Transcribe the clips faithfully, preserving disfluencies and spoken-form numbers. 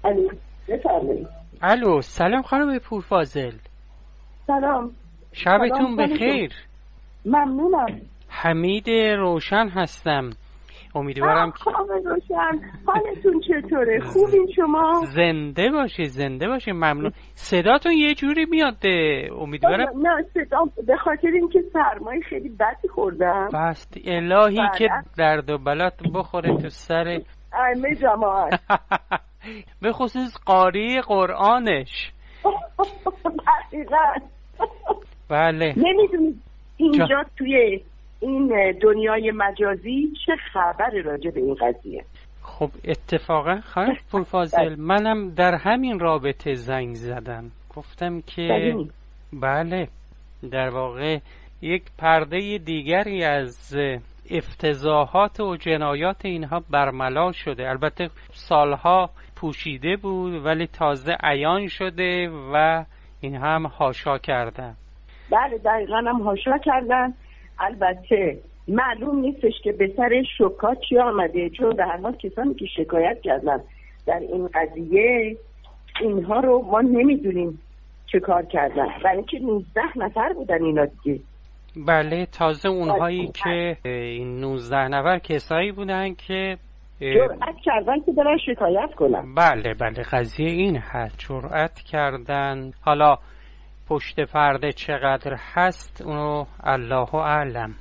الو بفرمایید. الو سلام خانم پورفاضل. سلام. شبتون بخیر. ممنونم. حمید روشن هستم. امیدوارم که خانم روشن حالتون چطوره؟ خوبین شما؟ زنده باشه زنده باشه. ممنون. صداتون یه جوری میاد. امیدوارم نه صدا به خاطر اینکه سرمای خیلی بدی خوردم. بس الهی بله. که درد و بلات بخوره تو سر ائمه جماعت به خصوص قاری قرآنش. حقیقت. بله. نمیدونید اینجا جا. توی این دنیای مجازی چه خبر راجع به این قضیه؟ خب اتفاقا خانم پورفاضل منم در همین رابطه زنگ زدم، گفتم که بله در واقع یک پرده دیگری از افتضاحات و جنایات اینها برملا شده. البته سالها پوشیده بود ولی تازه عیان شده و این هم حاشا کردن. بله دقیقا هم حاشا کردن. البته معلوم نیستش که به سر شکا چی آمده، چون به هر حال کسانی که شکایت کردن در این قضیه اینها رو ما نمیدونیم چه کار کردن، برای اینکه نوزده نفر بودن اینا دیگه. بله تازه اونهایی که این نوزده نفر کسایی بودن که جرأت کردن که برن شکایت کنن. بله بله قضیه این هست، جرأت کردن. حالا پشت پرده چقدر هست اونو الله اعلم.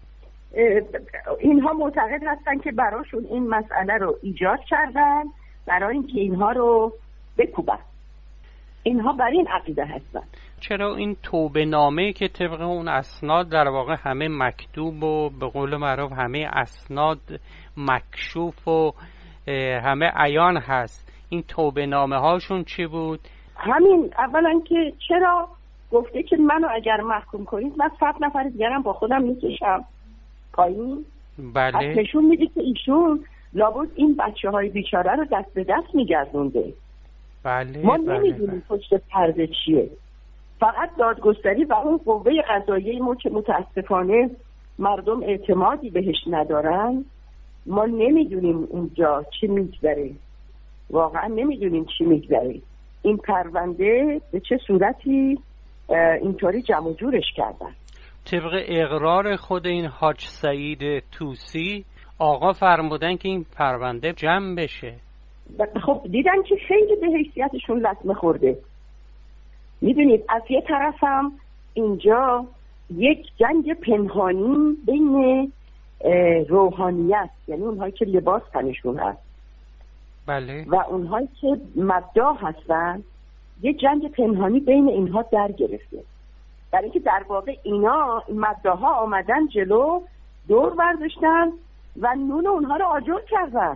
اینها معتقد هستن که براشون این مسئله رو ایجاد کردن برای اینکه اینها رو بکوبن. اینها بر این عقیده هستن. چرا این توبه نامه که طبق اون اسناد در واقع همه مکتوب و به قول معروف همه اسناد مکشوف و همه عیان هست، این توبه نامه هاشون چی بود؟ همین اولا که چرا گفته که منو اگر محکوم کنید من صد نفر دیگرم با خودم میکشم پایین. بله. نشون میده که ایشون لابد این بچه های بیچاره رو دست به دست میگردونده. بله. ما بله. نمیدونیم پشت پرده چیه. فقط دادگستری و اون قوه قضاییه ما که متاسفانه مردم اعتمادی بهش ندارن، ما نمیدونیم اونجا چی میگذره. واقعا نمیدونیم چی میگذره. این پرونده به چه صورتی اینطوری جمع جورش کردن. طبق اقرار خود این حاج سعید طوسی آقا فرمودن که این پرونده جمع بشه. خب دیدن که خیلی به حیثیتشون لطمه خورده. میدونید از یه طرف هم اینجا یک جنگ پنهانی بین روحانیت، یعنی اونهایی که لباس تنشون هست بله. و اونهایی که مداح هستن، یک جنگ پنهانی بین اینها در گرفته. برای اینکه در واقع اینا مداح‌ها آمدن جلو، دور برداشتن و نون اونها رو آجر کردن.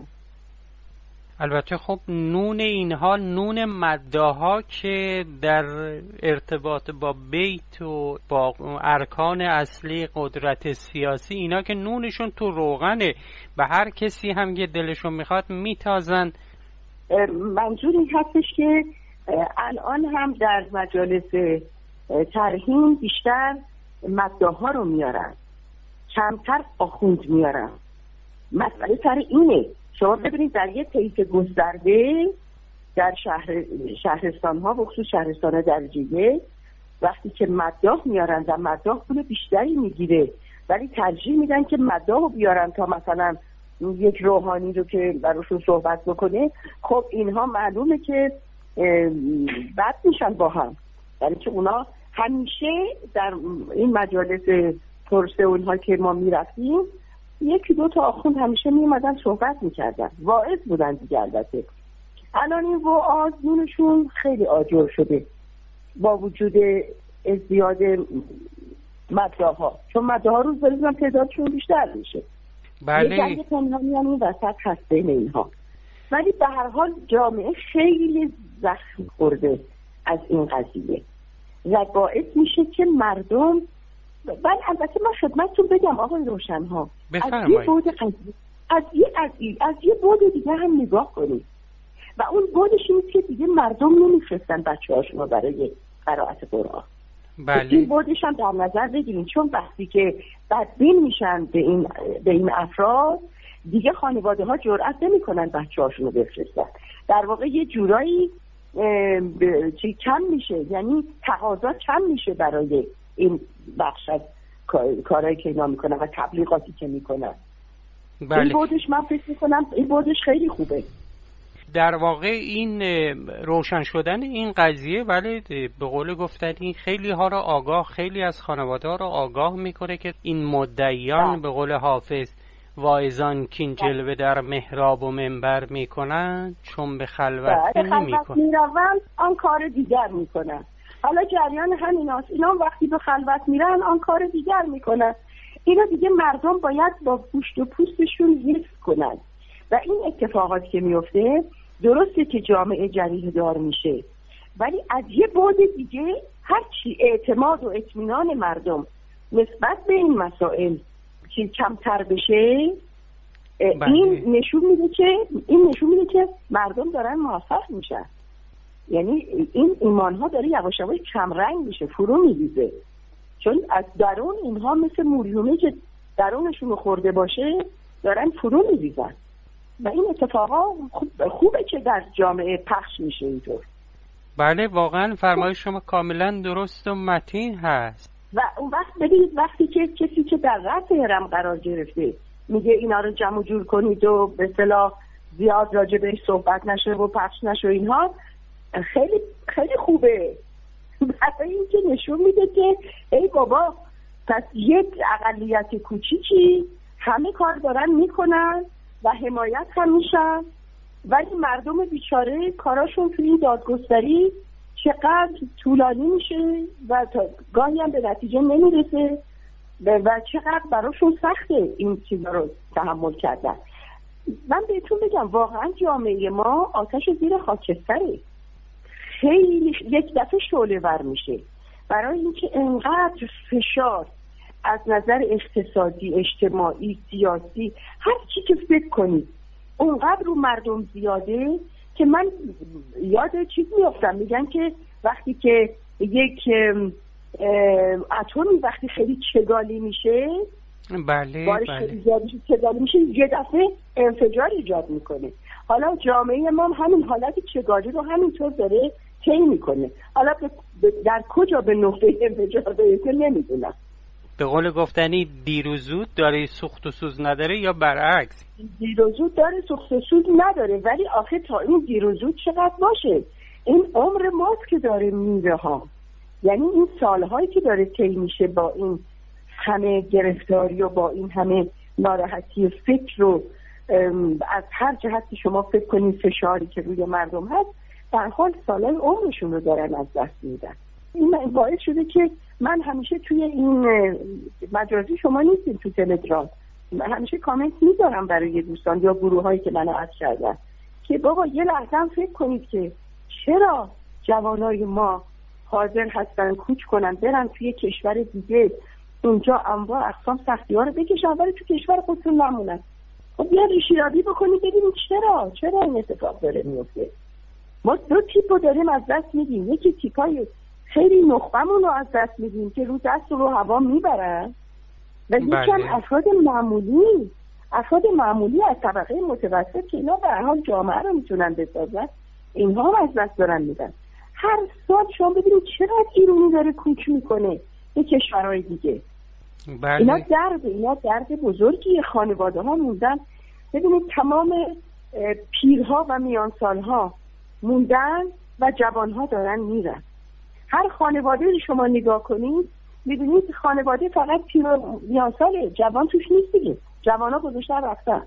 البته خب نون اینها نون مداح‌ها که در ارتباط با بیت و با ارکان اصلی قدرت سیاسی، اینا که نونشون تو روغنه، به هر کسی هم که دلشون میخواد میتازن. منظور این هستش که الان هم در مجالس ترحیم بیشتر مداح‌ها رو میارن، کمتر آخوند میارن. مسئله سر اینه. شما ببینید در یه طیف گسترده در شهر شهرستان ها و خصوص شهرستان درجه وقتی که مداح میارن و مداح پول بیشتری میگیره، ولی ترجیح میدن که مداح رو بیارن تا مثلا یک روحانی رو که براشون صحبت بکنه. خب اینها معلومه که بد میشن با هم، یعنی که اونا همیشه در این مجالس پرسه اونها که ما میرفتیم یکی دو تا آخوند همیشه میومدن صحبت میکردن، واعظ بودن دیگه. البته الان این وعاظ نونشون خیلی آجر شده با وجود ازدیاد مداح‌ها، چون مداح‌ها روز به روز هم تعدادشون بیشتر میشه. بله. یه جنگ پنهانی هم این وسط هست بین اینها. ولی به هر حال جامعه خیلی زخم خورده از این قضیه و باعث میشه که مردم بله. البته من خدمتتون بگم آقای روشن‌ها، از یه بود قضیه از یه از, از یه بود دیگه هم نگاه کنید و اون بودش اینه که دیگه مردم نمیفرستن بچه‌هاشون رو برای قرائت قرآن. بله. این بودش هم در نظر بگیرید، چون وقتی که بدبین میشن به این به این افراد دیگه خانواده ها جرئت نمیکنن بچه‌هاشون رو بفرستن. در واقع یه جورایی چی کم میشه، یعنی تقاضا کم میشه برای این بخش از کارهایی که اینا میکنن و تبلیغاتی که میکنن. بله. این بودش من فکر میکنم این بودش خیلی خوبه. در واقع این روشن شدن این قضیه ولی به قول گفتنی خیلی ها را آگاه، خیلی از خانواده ها را آگاه میکنه که این مدعیان به قول حافظ واعظان کین جلوه در محراب و منبر میکنن چون به خلوت نمیکنن، میروند آن کار دیگر میکنن. حالا جریان همیناست، اینا وقتی به خلوت میرن آن کار دیگر میکنن. اینا دیگه مردم باید با پوشت و پوستشون حفظ کنن و این اتفاقات که میفته درسته که جامعه جریحه دار میشه، ولی از یه بعد دیگه هرچی اعتماد و اطمینان مردم نسبت به این مسائل که کمتر بشه بله. این نشون میده که این نشون میده که مردم دارن موفق میشن. یعنی این ایمان ها داره یواش یواش کم رنگ میشه، فرو میریزه، چون از درون اینها مثل موریومه که درونشون خورده باشه دارن فرو میریزن و این اتفاقا خوب خوبه که در جامعه پخش میشه اینطور. بله واقعا فرمایش شما کاملا درست و متین هست. و اون وقت ببینید وقتی که کسی که در رأس هرم قرار گرفته میگه اینا رو جمع جور کنید و به اصطلاح زیاد راجع بهش صحبت نشه و پخش نشه اینها، خیلی خیلی خوبه برای اینکه نشون میده که ای بابا پس یک اقلیت کوچیکی همه کار دارن میکنن و حمایت هم میشن، ولی مردم بیچاره کاراشون توی این دادگستری چقدر طولانی میشه و تا گاهی هم به نتیجه نمیرسه و چقدر براشون سخته این چیزا رو تحمل کردن. من بهتون بگم واقعا جامعه ما آتش زیر خاکستره، خیلی یک دفعه شعله ور میشه برای اینکه انقدر فشار از نظر اقتصادی، اجتماعی، سیاسی، هر چی که فکر کنید اونقدر رو مردم زیاده که من یاد چیز میافتم، میگن که وقتی که یک اتمی وقتی خیلی چگالی میشه بله بارش بله خیلی زیاد میشه چگالی میشه یه دفعه انفجار ایجاد میکنه. حالا جامعه ما همین حالت چگالی رو همینطور داره طی میکنه. حالا در کجا به نقطه انفجار برسه نمیدونم. به قول گفتنی دیر و زود داره سوخت و سوز نداره یا برعکس؟ دیر و زود داره سوخت و سوز نداره، ولی آخه تا این دیر و زود چقدر باشه؟ این عمر ماست که داره میره ها، یعنی این سالهایی که داره طی میشه با این همه گرفتاری و با این همه ناراحتی فکر رو از هر جهتی شما فکر کنید فشاری که روی مردم هست، در حال سالهای عمرشون رو دارن از دست میدن. این باعث شده که من همیشه توی این مجازی شما نیستیم تو تلگرام، من همیشه کامنت میذارم برای دوستان یا گروه هایی که منو عد کردن که بابا یه لحظه هم فکر کنید که چرا جوانای ما حاضر هستن کوچ کنن برن توی کشور دیگه اونجا انواع اقسام سختی ها رو بکشن ولی تو کشور خودتون نمونن. خب یه ریشیابی بکنید ببینید چرا چرا این اتفاق داره میفته. ما دو تیپ رو داریم از دست میدیم، یکی تیپای خیلی نخبمون رو از دست میدیم که رو دست رو هوا میبرن و یکی هم افراد معمولی افراد معمولی از طبقه متوسط که اینا به هر حال جامعه رو میتونن بسازن، اینها هم از دست دارن میدن. هر سال شما ببینید چرا ایرانی داره کوچ میکنه به کشورهای دیگه. بله. اینا درد اینا درد بزرگی خانواده ها موندن. ببینید تمام پیرها و میانسالها موندن و جوانها دارن میرن. هر خانواده رو شما نگاه کنید میبینید خانواده فقط پیر و میانساله، جوان توش نیست دیگه، جوانا گذاشتن رفتن.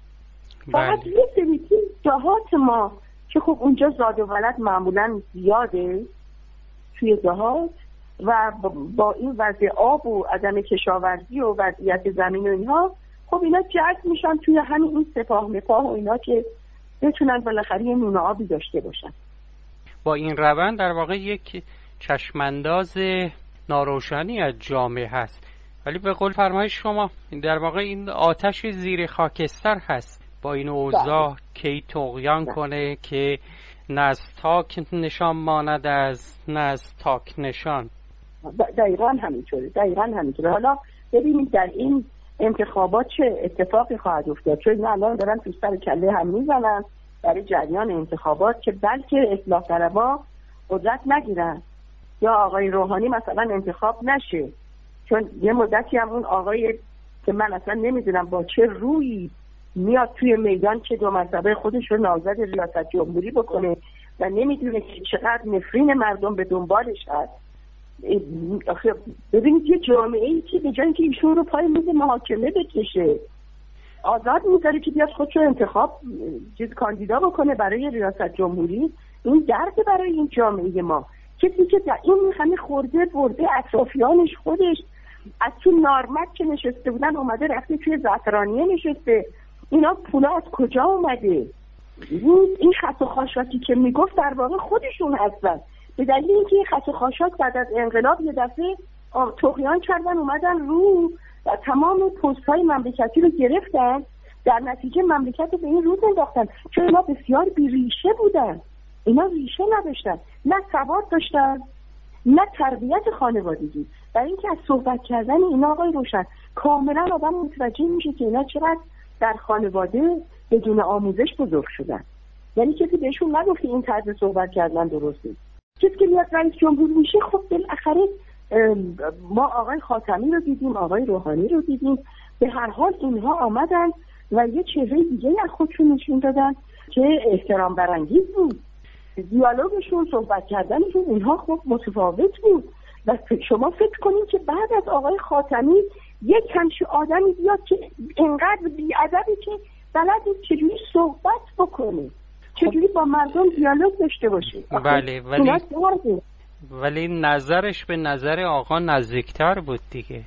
فقط یه سری دهات ما که خب اونجا زاد و ولد معمولا زیاده توی دهات و با این وضع آب و عدم کشاورزی و وضعیت زمین و اینها، خب اینا جذب میشن توی همین این سپاه مپاه و اینا که بتونن بالاخره یه نون آبی داشته باشن. با این روند در واقع یک چشمانداز ناروشنی از جامعه هست، ولی به قول فرمایش شما در واقع این آتش زیر خاکستر هست. با این اوضاع کی طغیان کنه که نه از تاک نشان ماند از نه از تاک نشان. دقیقاً همینطوره دقیقاً همینطوره. حالا ببینید در این انتخابات چه اتفاقی خواهد افتاد، چون الان دارن تو سر کله هم میزنن برای جریان انتخابات که بلکه اصلاح طلبها قدرت نگیرن یا آقای روحانی مثلا انتخاب نشه. چون یه مدتی هم اون آقای که من اصلا نمیدونم با چه رویی میاد توی میدان که دو مرتبه خودش رو نامزد ریاست جمهوری بکنه و نمیدونه که چقدر نفرین مردم به دنبالش هست. ببینید یه جامعه ای که به جای اینکه ایشون رو پای میز محاکمه بکشه آزاد میذاره که بیاد خودش رو انتخاب چیز کاندیدا بکنه برای ریاست جمهوری، این درد برای این جامعه ما. کسی که این همه خورده برده اطرافیانش خودش از تو نارمک که نشسته بودن اومده رفته توی زعفرانیه نشسته، اینا پولا از کجا اومده؟ این خط و خاشاکی که میگفت در واقع خودشون هستن، به دلیل اینکه این خط و خاشاک بعد از انقلاب یه دفعه طغیان کردن اومدن رو و تمام پست های مملکتی رو گرفتن، در نتیجه مملکت رو به این روز انداختن. چون اینا بسیار بیریشه بودن، اینا ریشه نداشتن، نه سواد داشتن نه تربیت خانوادگی. برای اینکه از صحبت کردن اینا آقای روشن کاملا آدم متوجه میشه که اینا چقدر در خانواده بدون آموزش بزرگ شدن. یعنی کسی بهشون نگفت این طرز صحبت کردن درسته. کسی که میاد رئیس جمهور میشه خب بالاخره ما آقای خاتمی رو دیدیم، آقای روحانی رو دیدیم، به هر حال اینها آمدن و یه چهره دیگه از خودشون نشون دادن که احترام برانگیز بود. دیالوگشون، صحبت کردنشون اینها خب متفاوت بود. و شما فکر کنید که بعد از آقای خاتمی یک همچین آدمی بیاد که اینقدر بی‌ادبی که بلد نیست چجوری صحبت بکنه، چجوری با مردم دیالوگ داشته باشه. بله ولی ولی نظرش به نظر آقا نزدیکتر بود دیگه.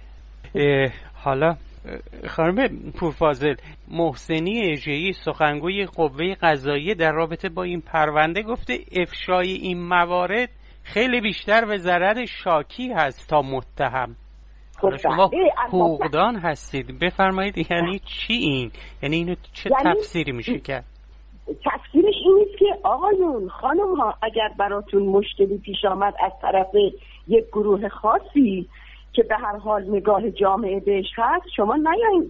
حالا خانم پورفاضل، محسنی اژه‌ای سخنگوی قوه قضاییه در رابطه با این پرونده گفته افشای این موارد خیلی بیشتر به ضرر شاکی هست تا متهم. حالا شما حقوقدان هستید، بفرمایید یعنی چی این؟ یعنی اینو چه یعنی تفسیری میشه کرد؟ تفسیرش این نیست که آقایون خانم ها اگر براتون مشکلی پیش آمد از طرف یک گروه خاصی که به هر حال نگاه جامعه بهش هست، شما نیاین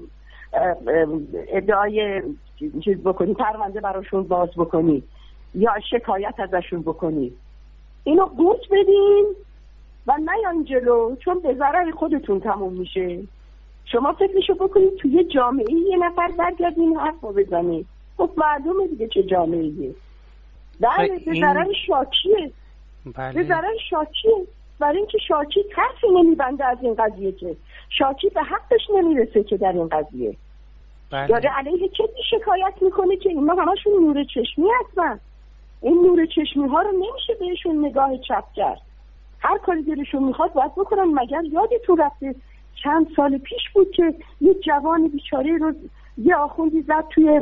ادعای چیز بکنید، پرونده براشون باز بکنید یا شکایت ازشون بکنید. اینو گوش بدین و نیاین جلو، چون به ضرر خودتون تموم میشه. شما فکرشو بکنید توی جامعه یه نفر برگردین حرف رو بزنید، خب معلومه دیگه چه جامعه‌ایه. بله به ضرر شاکیه. بله. به ضرر شاکیه، برای اینکه شاکی طرفی نمیبنده از این قضیه، که شاکی به حقش نمیرسه که در این قضیه. بله. داره علیه کسی شکایت میکنه که اینا همشون نور چشمی هستن. این نور چشمی ها رو نمیشه بهشون نگاه چپ کرد. هر کاری دلشون میخواد باید بکنن. مگر یادتون رفته چند سال پیش بود که یه جوان بیچاره رو یه آخوندی زد توی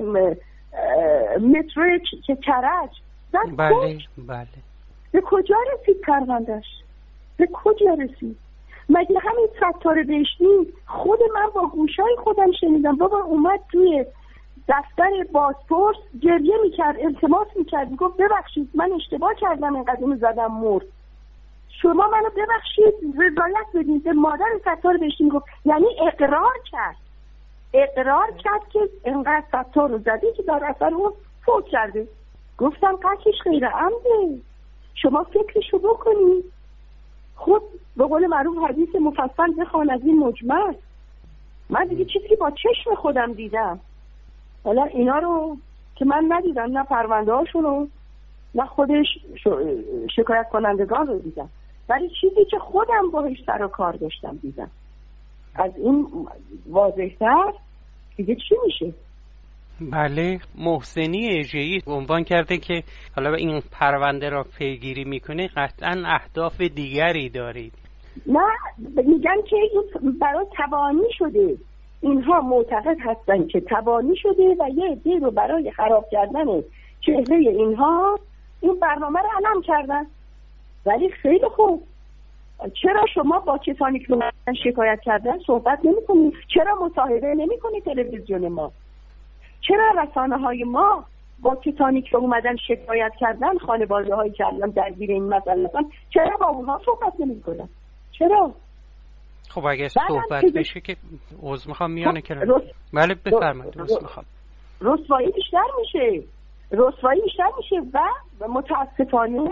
مترو که کرج زد. بله بله. به کجا رسید پروندهش؟ به کجا رسید؟ مگه همین ستاره بهشتی خود من با گوشای خودم شنیدم، بابا اومد توی دفتر بازپرس گریه میکرد، التماس میکرد، میگفت ببخشید من اشتباه کردم اینقدر اینو زدم مرد، شما منو ببخشید رضایت بدید. به مادر ستاره بهشتی میگفت، یعنی اقرار کرد اقرار کرد که اینقدر ستاره رو زدی که در اثر اون فوت کرده. گفتم قطعش غیر عمده، شما فکرشو بکنید. خود به قول معروف حدیث مفصل بخوان از این مجمل. من دیگه چیزی که با چشم خودم دیدم، حالا اینا رو که من ندیدم، نه پرونده هاشون رو نه خودش شکایت کنندگان رو دیدم، ولی چیزی که خودم باهاش سر و کار داشتم دیدم، از این واضح‌تر دیگه چی میشه؟ بله. محسنی اژه‌ای عنوان کرده که حالا این پرونده را پیگیری میکنه قطعا اهداف دیگری دارید. نه، میگن که این برای تبانی شده. اینها معتقد هستن که تبانی شده و یه عده رو برای خراب کردن چهره اینها این برنامه رو علم کردن. ولی خیلی خوب، چرا شما با کسانی که شکایت کردن صحبت نمی کنید؟ چرا مصاحبه نمی کنید تلویزیون ما؟ چرا رسانه های ما با کسانی که اومدن شکایت کردن، خانواده هایی که الان درگیر این مسئله هستن، چرا با اونها صحبت نمی کنن؟ چرا؟ خب اگه صحبت بشه که عذر میخوام میانه که بله بفرمایید. عذر میخوام. رسوایی بیشتر میشه. رسوایی بیشتر میشه و متاسفانه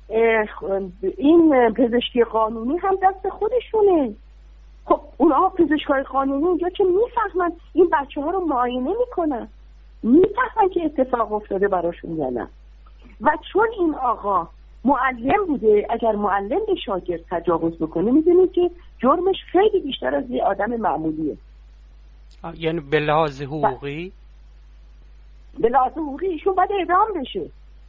این پزشکی قانونی هم دست خودشونه. خب اونها پزشکای قانونی اونجا که میفهمن این بچه ها رو معاینه میکنن، میفهمن که اتفاق افتاده براشون یا نه. و چون این آقا معلم بوده، اگر معلم به شاگرد تجاوز بکنه میدونید که جرمش خیلی بیشتر از یه آدم معمولیه. یعنی به لحاظ حقوقی به لحاظ حقوقی ایشون باید اعدام بشه،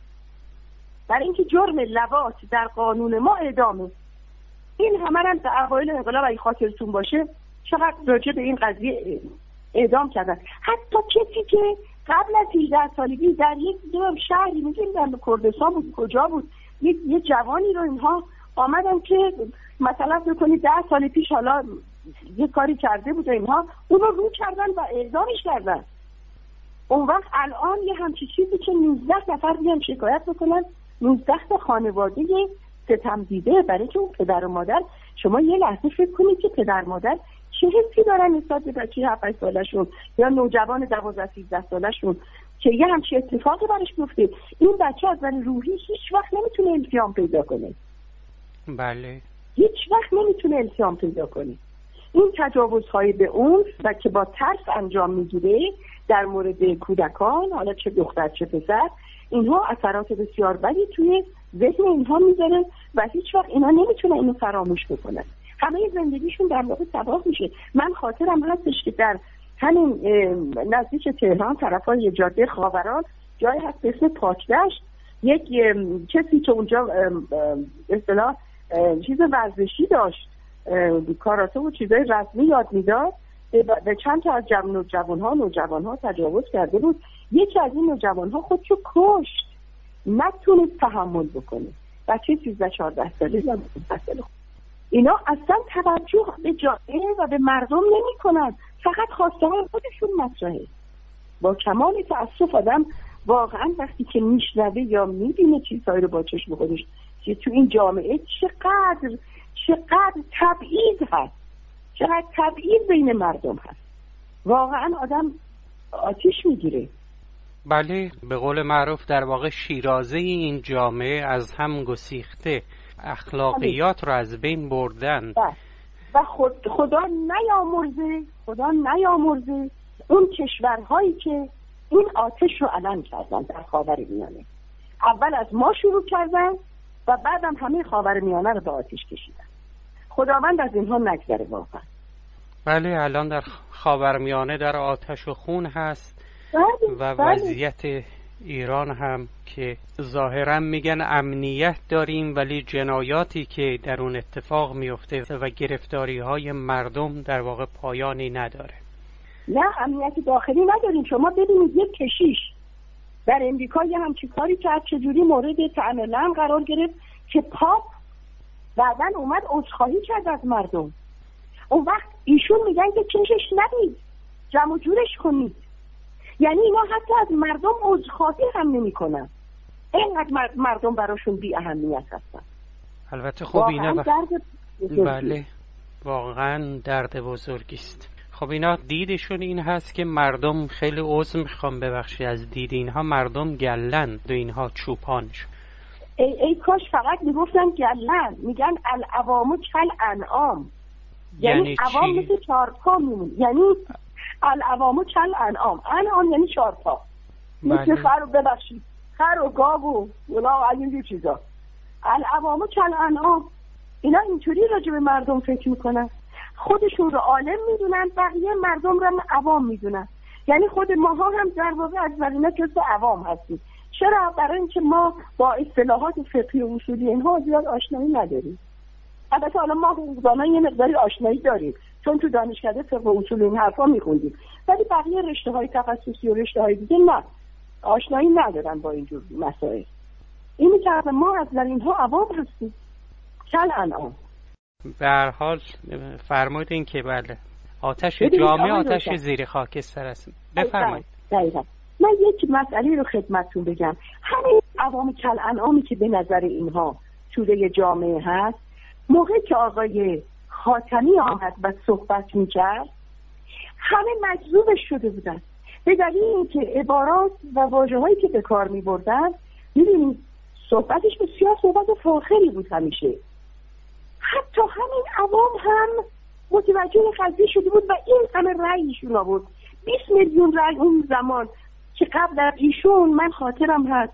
برای اینکه جرم لواط در قانون ما اعدامه. این همه هم در اوایل انقلاب اگه خاطرتون باشه چقدر راجع به این قضیه اعدام کردن. حتی کسی که قبل از هجده سالگی در یک شهری میگیم در کردستان بود کجا بود یک یه جوانی رو اینها آمدن که مثلا بکنید ده سال پیش حالا یه کاری کرده بود اینها اون رو رو کردن و اعدامش کردن. اون وقت الان یه همچی چیزی که نوزده نفر بیان شکایت بکنن، نوزده تا خانواده ستم دیده، برای که اون پدر و مادر، شما یه لحظه فکر کنید که پدر مادر چه حسی دارن نسبت به بچه هفت هشت سالشون یا نوجوان دوازده سیزده سالشون که یه همچی اتفاقی براش میفته. این بچه از نظر روحی هیچ وقت نمیتونه التیام پیدا کنه. بله، هیچ وقت نمیتونه التیام پیدا کنه. این تجاوزهای به اون و که با ترس انجام میگیره در مورد کودکان، حالا چه دختر چه پسر، اینها اثرات بسیار بدی توی ذهن اینها میذاره و هیچ وقت اینا نمیتونه اینو فراموش بکنن. همه زندگیشون در واقع تباه میشه. من خاطرم هستش که در همین نزدیک تهران طرفای جاده خاوران جایی هست به اسم پاکدشت، یک کسی که اونجا اصطلاح چیز ورزشی داشت، کاراته و چیزای رسمی یاد میداد، به چند تا از نوجوان‌ها نوجوان‌ها تجاوز کرده بود. یکی از این نوجوان‌ها خودشو کشت، نتونست تحمل بکنه. بچه سیزده چهارده ساله یا پانزده ساله. اینا اصلا توجه به جامعه و به مردم نمی‌کنن، فقط خواسته های خودشون مطرحه. با کمال تأسف آدم واقعا وقتی که میشنوه یا میبینه چیزهایی رو با چشم خودش که تو این جامعه چقدر چقدر تبعیض هست، چقدر تبعیض بین مردم هست، واقعا آدم آتیش میگیره. بله، به قول معروف در واقع شیرازه این جامعه از هم گسیخته، اخلاقیات رو از بین بردن و خود خدا نیامرزه خدا نیامرزه اون کشورهایی که این آتش رو علم کردن در خاورمیانه. اول از ما شروع کردن و بعدم همه خاورمیانه رو به آتش کشیدن. خداوند از اینها نگذره واقعا. بله، الان در خاورمیانه در آتش و خون هست. بله، و بله. وضعیت ایران هم که ظاهرا میگن امنیت داریم ولی جنایاتی که در اون اتفاق میفته و گرفتاری های مردم در واقع پایانی نداره. نه، امنیت داخلی نداریم. شما ببینید یک کشیش در امریکا یه همچین کاری کرد، چجوری مورد طعن لعن قرار گرفت که پاپ بعداً اومد عذرخواهی کرد از مردم. اون وقت ایشون میگن که چشش ندید، جمع جورش کنید. یعنی اینا حتی از مردم عذرخواهی هم نمی کنن. اینقدر مردم براشون بی اهمیت هستن. البته خب اینا ب... درد بله، واقعا درد بزرگی است. خب اینا دیدشون این هست که مردم خیلی عذر میخوام ببخشی از دید اینها مردم گلن و اینها چوپانشون. ای, ای کاش فقط میگفتن گلن. میگن العوامو کل انعام، یعنی, یعنی عوام مثل چارپا میمون. یعنی العوامو کل انعام، انعام یعنی چارپا، مثل خر و ببخشید خر و گاو و اونا و این چیزا. العوامو کل انعام. اینا اینطوری راجع به مردم فکر میکنن، خودشون رو عالم میدونن، بقیه مردم رو عوام میدونن. یعنی خود ماها هم در واقع از ولینه جزو عوام هستیم. چرا؟ برای اینکه ما با اصطلاحات فقهی و اصولی اینها زیاد آشنایی نداریم. البته حالا ما حقوقدانا یه مقداری آشنایی داریم چون تو دانشکده فقه و اصول این حرفا میخوندیم، ولی بقیه رشته‌های تخصصی و رشته‌های دیگه نه، آشنایی ندارن با اینجور مسائل. اینی که ما از اینها عوام هستیم، کل انعام. به هر حال فرمودین که بله آتش جامعه آتش زیر خاکستر است. بفرمایید. دقیقاً. من یک مسئله رو خدمتتون بگم. همین عوام کل انعامی که به نظر اینها توده جامعه هست، موقعی که آقای خاتمی آمد و صحبت میکرد همه مجذوبش شده بودن. به دلیل اینکه عبارات و واژه‌هایی که به کار می‌بردن، می‌بینید صحبتش بسیار صحبت فاخری بود همیشه. حتی همین عوام هم متوجه قضیه شده بود و این همه رأیشون آورد. بیست میلیون رأی اون زمان که قبل از ایشون، من خاطرم هست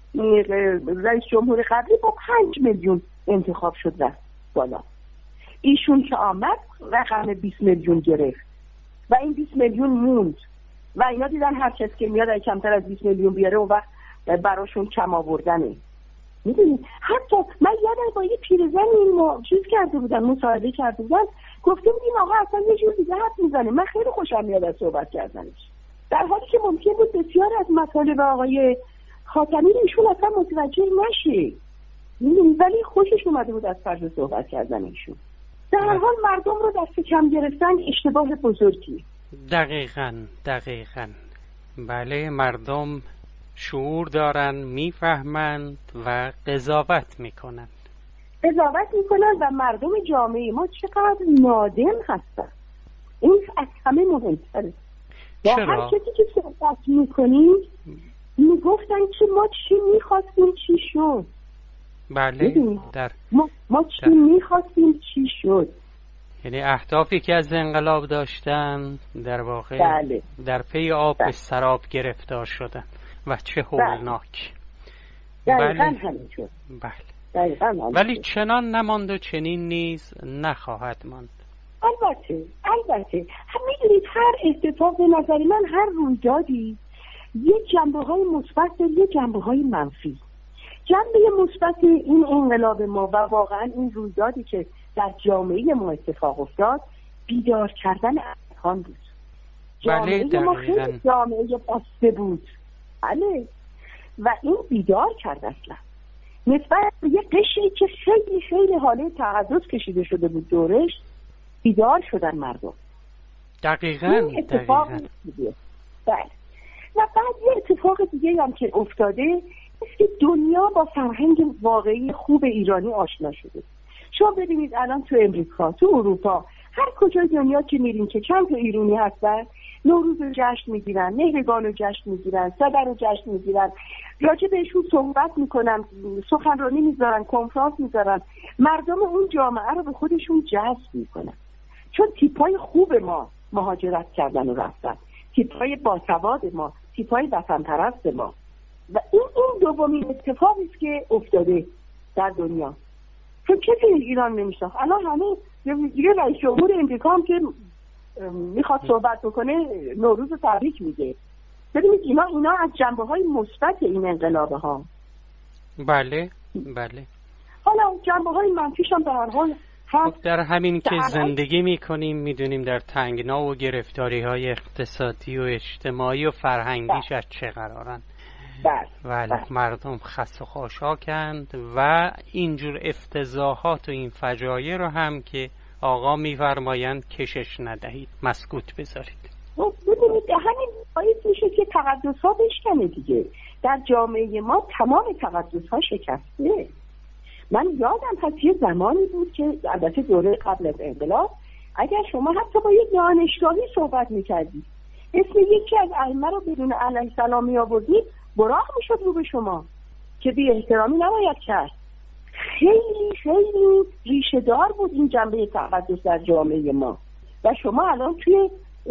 رئیس جمهور قبلی با پنج میلیون انتخاب شد رفت بالا. ایشون که آمد رقم بیست میلیون گرفت و این بیست میلیون موند و اینا دیدن هر کس که میاد کمتر از بیست میلیون بیاره و وقت براشون کم آوردنه. میدونید حتی من یادم با یه پیرزن این چیز کرده بودن، مصاحبه کرده بودن، گفته بود این آقا اصلا یه جور دیگه حرف میزنه، من خیلی خوشم میاد از صحبت کردنش، در حالی که ممکن بود بسیار از مطالب آقای خاتمی رو ایشون اصلا متوجه نشه. میدونید ولی خوشش اومده بود از طرز صحبت کردن ایشون. در هر حال مردم رو دست کم گرفتن اشتباه بزرگی. دقیقاً دقیقاً بله، مردم شعور دارن، میفهمند و قضاوت میکنند قضاوت میکنن و مردم جامعه ما چقدر نادم هستن. این از همه مهمتره. با هر کسی که صحبت میکنیم میگفتن که ما چی میخواستیم چی شد. بله در ما, ما چی میخواستیم چی شد، یعنی اهدافی که از انقلاب داشتن در واقع بله. در پی آب به سراب گرفتار شدن و چه هولناک. دقیقاً همینطور. بله. ولی چنان نماند و چنین نیز نخواهد ماند. البته البته هم میدونید هر اتفاق به نظر من هر رویدادی یه جنبه های مثبت یه جنبه های منفی. جنبه مثبت این انقلاب ما و واقعا این رویدادی که در جامعه ما اتفاق افتاد بیدار کردن اذهان بود. جامعه بله ما خیلی جامعه بسته بود، بله، و این بیدار کرد اصلا نسبت به یه قشری که خیلی خیلی حاله تقدس کشیده شده بود دورش، بیدار شدن مردم. دقیقاً این اتفاق دقیقاً بله. و بعد یه اتفاق دیگه هم که افتاده است که دنیا با فرهنگ واقعی خوب ایرانی آشنا شده. شما ببینید الان تو امریکا، تو اروپا، هر کجای دنیا که میرین که چند تا ایرانی هستن، نوروز رو جشن میگیرن، مهرگان رو جشن میگیرن، صدر رو جشن میگیرن، راجع بهشون صحبت میکنن، سخنرانی میذارن، کنفرانس میذارن، مردم اون جامعه رو به خودشون جذب میکنن. چون تیپای خوب ما مهاجرت کردن و رفتن، تیپای باسواد ما، تیپای وطن پرست ما، و این این دومین اتفاقی است که افتاده در دنیا. چون کسی ایران نمیشناخت. الان همه یه رئیس جمهور امریکا هم که میخواد صحبت بکنه نوروز تبریک میگه. ببینید اینا اینا از جنبه های مثبت این انقلاب ها. بله بله. حالا جنبه های منفیش هم به هر حال خب در همین که زندگی میکنیم میدونیم در تنگنا و گرفتاری های اقتصادی و اجتماعی و فرهنگیش از چه قرارن. بله بله. مردم خس و خاشاکند و اینجور افتضاحات و این فجایع رو هم که آقا میفرمایند کشش ندهید، مسکوت بذارید. ببینید همین باعث میشه که تقدس ها بشکنه دیگه. در جامعه ما تمام تقدس ها شکسته. من یادم هست یه زمانی بود که البته دوره قبل از انقلاب اگر شما حتی با یک دانشگاهی صحبت میکردید، اسم یکی از ائمه رو بدون علیه السلام میآوردید، براق میشد رو به شما که بی احترامی نباید کرد. خیلی خیلی ریشه دار بود این جنبه تقدس در جامعه ما. و شما الان توی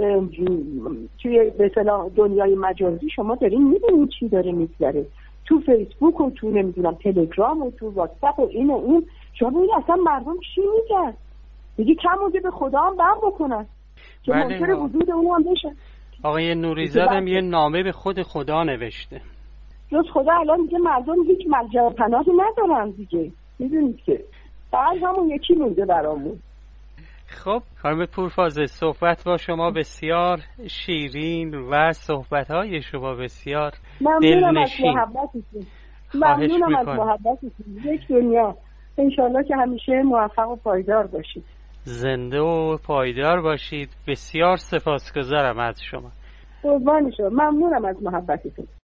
توی مثلا دنیای مجازی شما دارین میبینید چی داره میگذره تو فیسبوک و تو نمیدونم تلگرام و تو واتساپ و این و اون. شما ببینید اصلا مردم چی میگن، میگه کم مونده به خدا هم بر بکنن که بله منکر وجود اون هم بشن. آقای نوریزاد هم یه نامه به خود خدا نوشته. جز خدا الان دیگه مردم هیچ ملجأ و پناهی ندارن دیگه. میدونید که بعد همون یکی مونده برامون. خب خانم پورفازه، صحبت با شما بسیار شیرین و صحبت‌های شما بسیار دلنشین. ممنونم از محبتتون. یک دنیا انشالله که همیشه موفق و پایدار باشید. زنده و پایدار باشید. بسیار سپاسگزارم از شما. قربان شما. ممنونم از محبتتون.